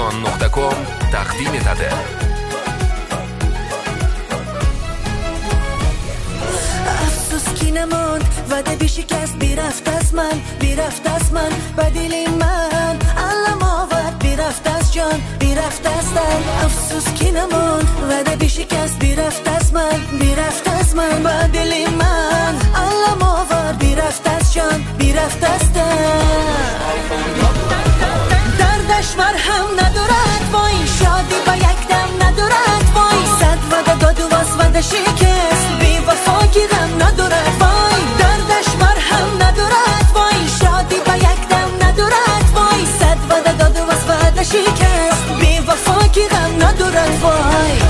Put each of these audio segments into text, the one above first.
Aviation.com تقدیم etadi. افسوس کی نماند وعده بی شکست بیرفت از من بدیلی من علم آورد بیرفت از جان بیرفت از دل. افسوس کی نماند وعده بی شکست بیرفت از من بدیلی من علم آورد بیرفت از جان بیرفت از دل. دردش مرهم ندارد وای شادی با یک دم ندارد وای صد وعده داد و باز وعده شکست بی وفا کی غم ندارد وای دردش مرهم ندارد وای شادی با یک دم ندارد وای صد وعده داد و باز وعده شکست بی وفا کی غم ندارد وای.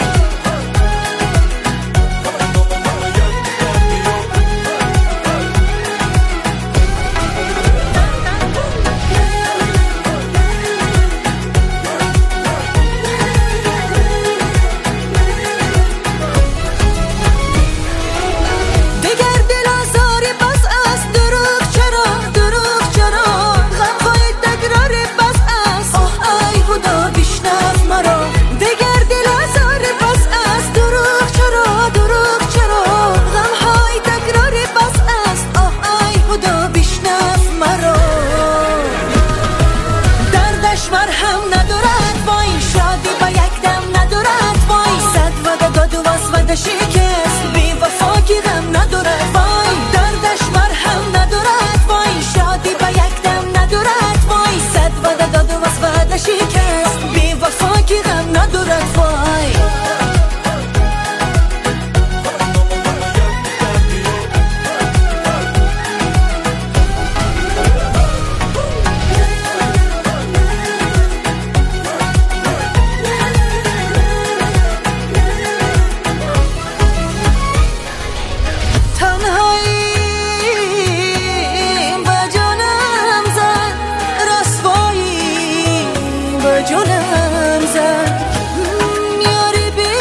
شکست بی وفا کی غم ندارد وای دردش مرهم ندارد وای شادی با یک دم ندارد وای صد وعده داد و باز وعده شکست بی وفا کی غم ندارد وای. جونم زد یاری بی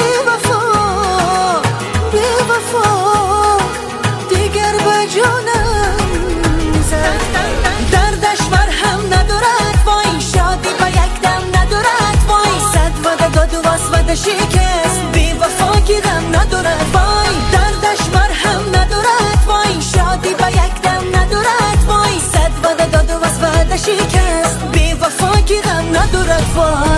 وفا دیگر به جونم زد. دردش مرهم ندارد وای شادی با یک دم ندارد وای صد وعده داد و باز وعده شکست بی وفا کی غم ندارد وای دردش مرهم ندارد وای شادی با یک دم ندارد وای صد وعده داد و باز وعده شکست بی وفا کی غم ندارد وای.